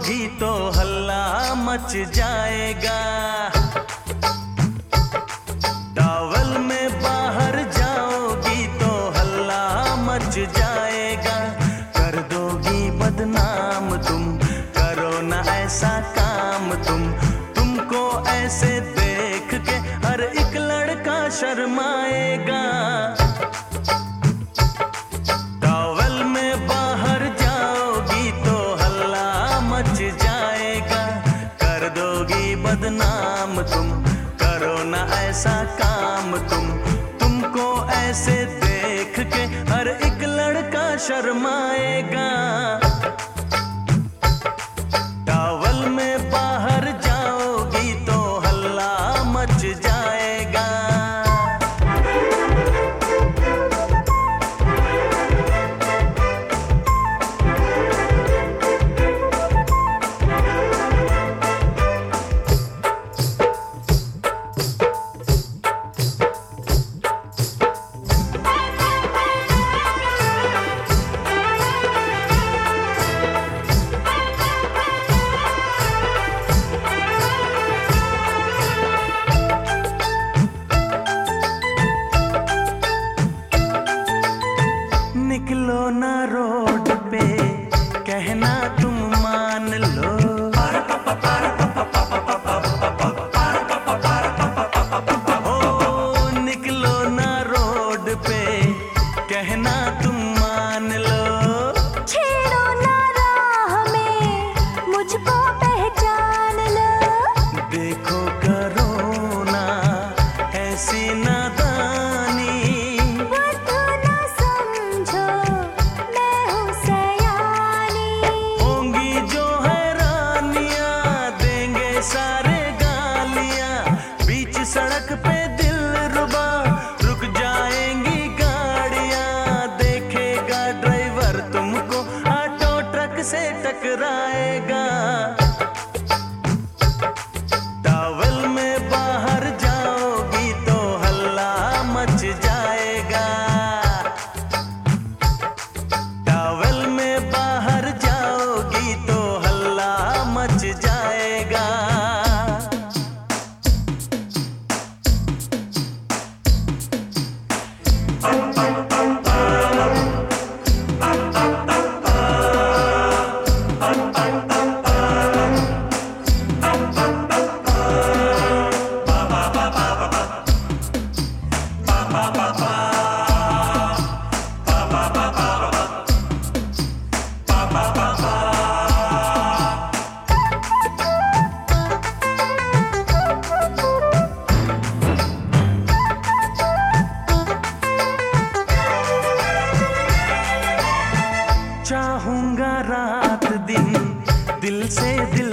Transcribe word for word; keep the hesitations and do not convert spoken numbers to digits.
जाओगी तो हल्ला मच जाएगा। टॉवल में बाहर जाओगी तो हल्ला मच जाएगा। कर दोगी बदनाम तुम, करो ना ऐसा काम तुम। तुमको ऐसे देख के हर एक लड़का शर्माएगा। टॉवल में बाहर जाओगी तो हल्ला मच जाएगा। कर दोगी बदनाम तुम, करो ना ऐसा काम तुम। तुमको ऐसे देख के हर एक लड़का शर्माएगा। टॉवल में बाहर जाओगी तो हल्ला मच जाएगा। निकलो ना रोड पे, कहना तुम मान लो। ओ निकलो ना रोड पे, कहना तुम मान लो। छेड़ो ना राह में, मुझको पहचान लो। देखो करो ना ऐसी नादानी, सारे गालियां बीच सड़क पे दिल रुबा। रुक जाएंगी गाड़ियां, देखेगा ड्राइवर तुमको ऑटो ट्रक से टकराएगा। टॉवल में बाहर जाओगी तो हल्ला मच जाएगा। टॉवल में बाहर जाओगी तो हल्ला मच जाएगा। चाहूंगा रात दिन दिल से दिल